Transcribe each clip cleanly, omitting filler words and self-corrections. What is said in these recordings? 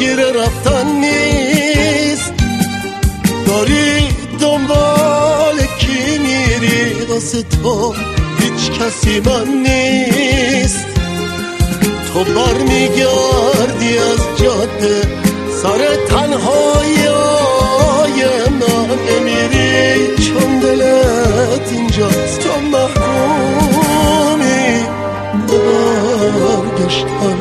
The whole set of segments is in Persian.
درگیر رفتن نیست. داری دنبال کی میری؟ واسه تو هیچ کسی من نیست. تو بر میگردی از جاده سر تنهایی من نمیری چون دلت اینجاست. تو محکومی برگشتن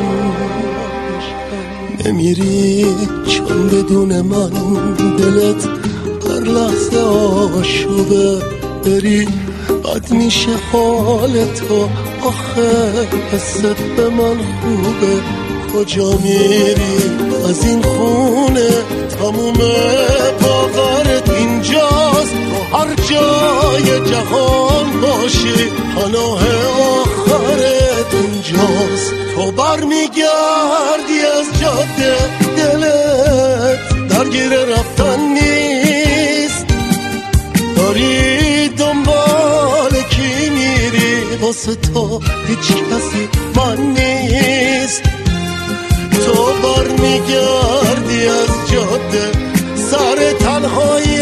نمیری چون بدون من دلت هر لحظه آشوبه. بری بد میشه حال تو، آخه حست به من خوبه. کجا میری از این خونه؟ تموم باورت اینجاست. تو هر جای جهان باشی پناه آخرت اینجاست. تو بر میگردی از جاده دلت درگیر رفتن نیست. داری دنبال کی میری؟ واسه تو هیچ کسی من نیست. تو بر میگردی از جاده سر تنهایی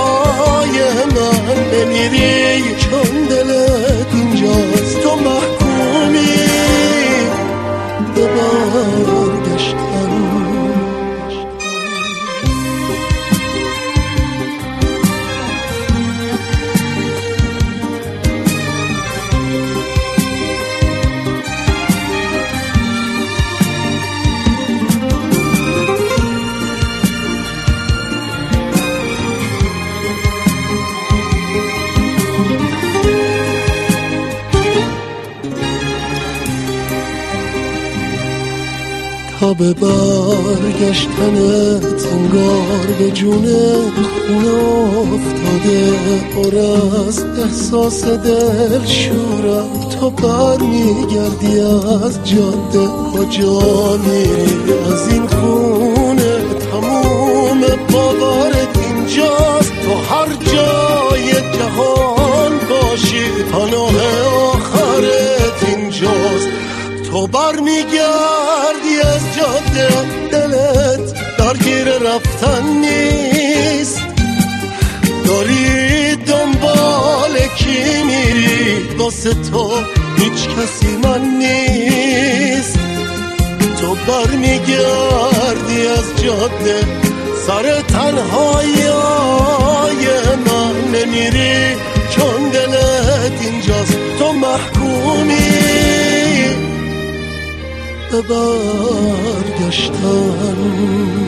من نمیری چون دلت اینجاست. تو محکومی به برگشتن. تا به برگشتنت انگار به جون خونه افتاده. پر از احساس دل شورم. تو بر میگردی از جاده کجا میری از این خونه؟ تموم باورت اینجاست. تو هر جای جهان باشی پناه آخرت اینجاست. تو بر میگردی از جاده دلت درگیر رفتن نیست. داری دنبال کی میری؟ واسه تو هیچ کسی من نیست. تو بر میگردی از جاده سر تنهایی من نمیری چون دلت اینجاست. تو محکومی به برگشتن.